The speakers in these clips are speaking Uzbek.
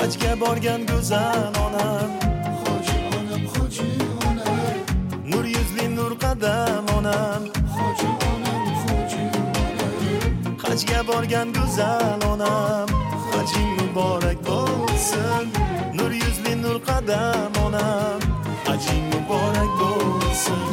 hajga borgan go'zal onam, hoji onam, nur yuzli nur qadam onam, hoji onam. hajga borgan go'zal onam, hajing muborak bo'lsin. Nur yuzli nur qadam onam, hajing muborak bo'lsin.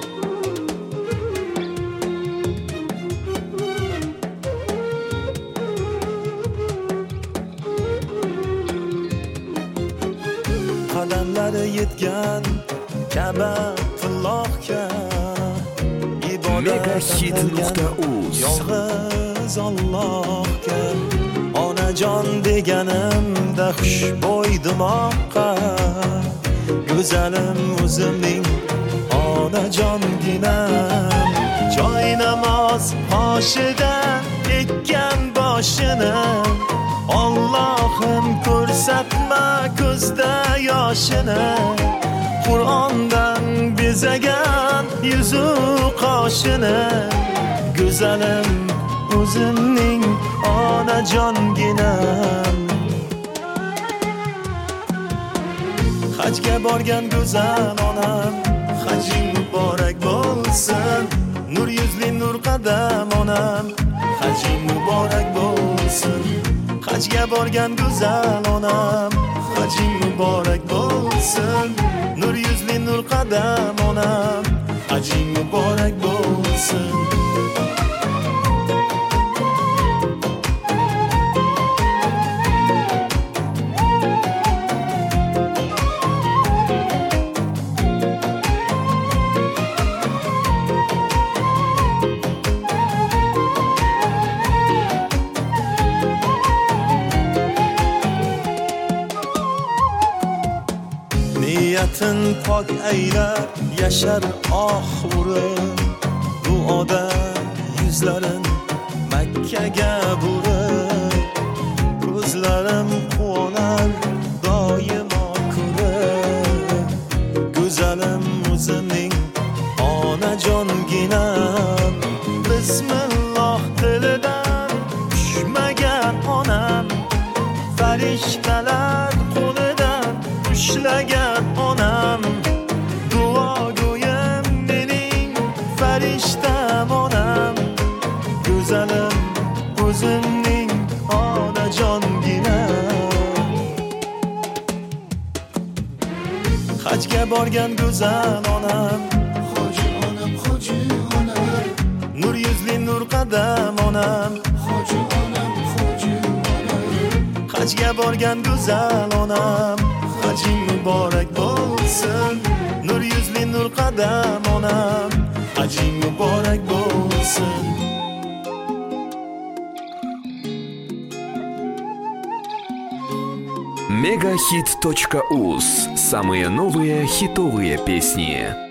Qadamlari yetgan Ka'batullohga, Megahit.uz yolg'iz Allohga, onajon deganimda xushbo'y dimoqqa, go'zalim o'zimning onajonginam, joy namoz qoshida ekkan boshini, Allohim ko'rsatma ko'zda yoshini, Qur'ondan bezagan yuzu qoshini, go'zalim o'zimning onajonginam. Hajga borgan go'zal onam, hajing muborak bo'lsin. Nur yuzli nur qadam onam, hajing muborak bo'lsin. Hajga borgan go'zal onam, hajing muborak bo'lsin. Nur yuzli nur qadam onam, hajing muborak bo'lsin. Niyatin pok aylab yashar urib, duoda yuzlarin Makkaga burib, ko'zlarim quvonar doimo ko'rib, go'zalim o'zimning onajonginam. Bismillah tilidan tushmagan onam, farishtalar qo'lidan ushlagan onam, duogo'yim mening farishtam onam, go'zalim o'zimning onajonginam. Hajga borgan go'zal onam, Hoji onam, nur yuzli nur qadam onam, hoji onam. hajga borgan go'zal onam, hajing muborak bo'lsin. Nur yuzli nur qadam onam, hajing muborak bo'lsin. Megahit.uz. Самые новые хитовые песни.